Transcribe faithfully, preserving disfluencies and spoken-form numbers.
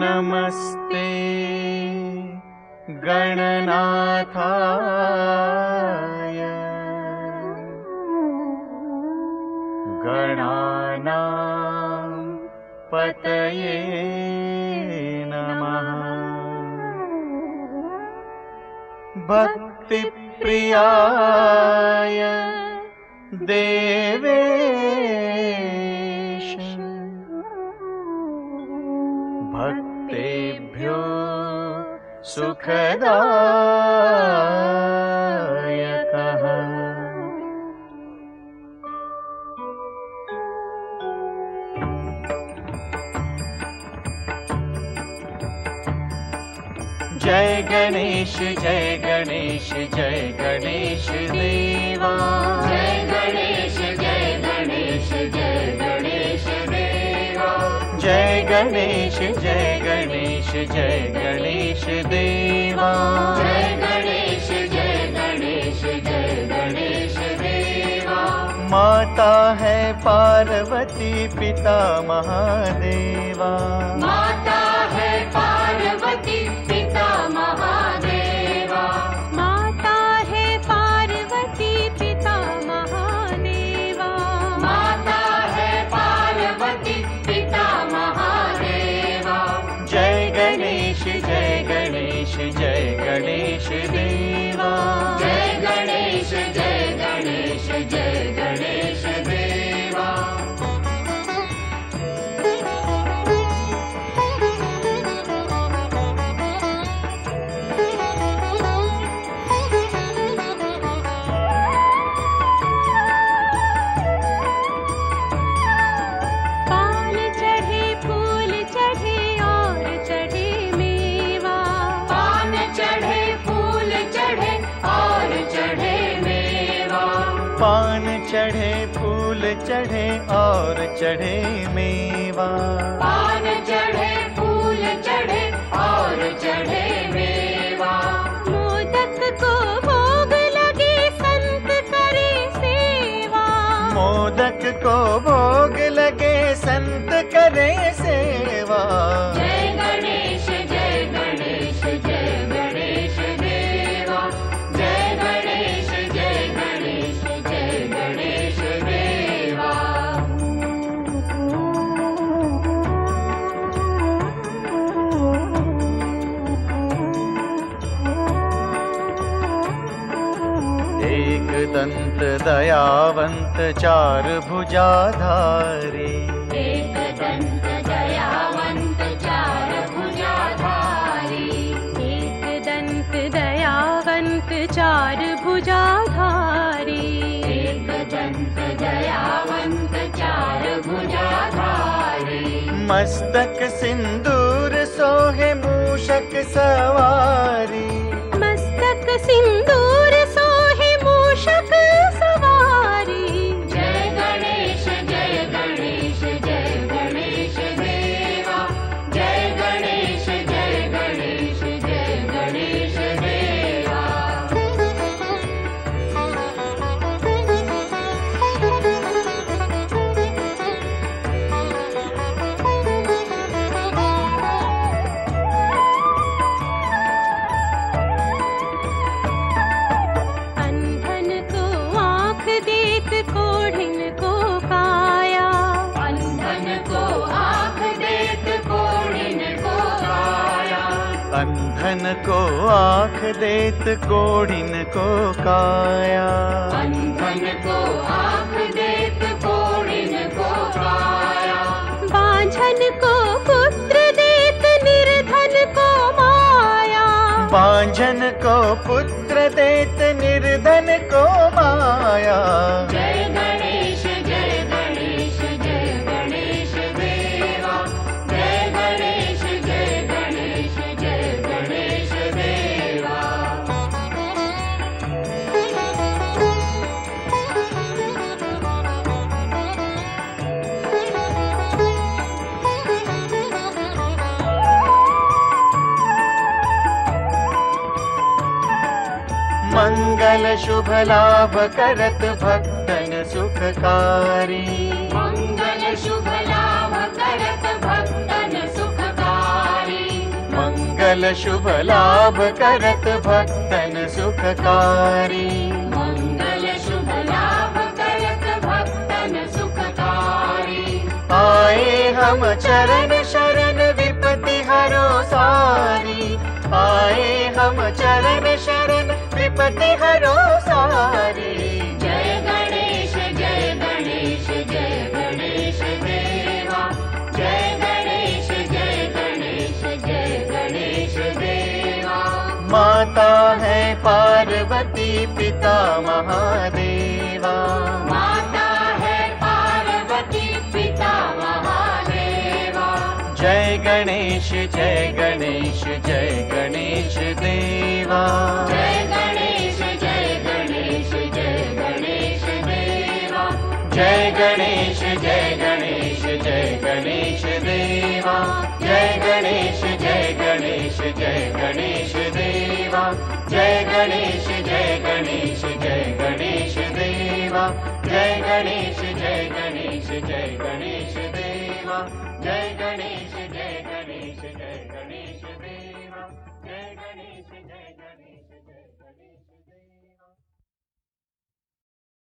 नमस्ते गणनाथाय गणानां पतये नमः। भक्तिप्रियाय देवेश भक्तेभ्यो सुखदायकः। जय गणेश जय गणेश जय गणेश देवा। जय गणेश जय गणेश जय गणेश देवा। जय गणेश जय गणेश जय गणेश देवा। जय गणेश जय गणेश जय गणेश देवा। माता है पार्वती पिता महादेवा। माता है पार्वती पिता महादेवा। माता है पार्वती पिता महादेवा। माता है पार्वती पिता महादेवा। जय गणेश जय गणेश जय गणेश देवा। जय गणेश जय गणेश जय गणेश देवा। पान चढ़े फूल चढ़े और चढ़े मेवा। पान चढ़े फूल चढ़े और चढ़े मेवा। पान चढ़े फूल चढ़े और चढ़े मेवा। पान चढ़े फूल चढ़े और चढ़े मेवा। मोदक को भोग लगे संत करे सेवा। मोदक को भोग लगे संत करे सेवा। जय गणेश जय गणेश जय गणेश देवा। जय गणेश जय गणेश जय गणेश देवा। एक दंत दयावंत चार भुजाधारी। एक दंत दयावंत चार भुजाधारी। एक दंत दयावंत चार भुजाधारी। एक दंत दयावंत चार भुजाधारी। मस्तक सिंदूर सोहे मूषक सवारी। मस्तक सिंदूर सोहे मूषक सवारी। जय गणेश जय गणेश जय गणेश देवा। जय गणेश जय गणेश जय गणेश देवा। अंधन को आँख देत कोढ़िन को काया। अंधन को आँख देत कोढ़िन को काया। अंधन को आँख देत कोढ़िन को काया। अंधन को आँख देत कोढ़िन को काया। बांझन को पुत्र देत निर्धन को माया। बांझन को पुत्र देत निर्धन को माया। जय गणेश जय गणेश जय गणेश देवा। जय गणेश जय गणेश जय गणेश देवा। मंगल शुभ लाभ करत भक्तन सुखकारी। मंगल शुभ लाभ करत भक्तन सुखकारी। मंगल शुभ लाभ करत भक्तन सुखकारी। मंगल शुभ लाभ करत भक्तन सुखकारी। आए हम चरण शरण विपति हरो सारी। आए हम चरण शरण विपति हरो सारी। जय गणेश जय गणेश जय गणेश देवा। जय गणेश जय गणेश जय गणेश देवा। माता है पार्वती पिता महादेवा। माता है पार्वती पिता महादेवा। जय गणेश जय गणेश जय गणेश देवा। जय गणेश जय गणेश जय गणेश देवा। जय गणेश जय गणेश जय गणेश देवा। जय गणेश जय गणेश जय गणेश देवा। जय गणेश जय गणेश जय गणेश देवा। जय गणेश जय गणेश जय गणेश देवा। जय गणेश।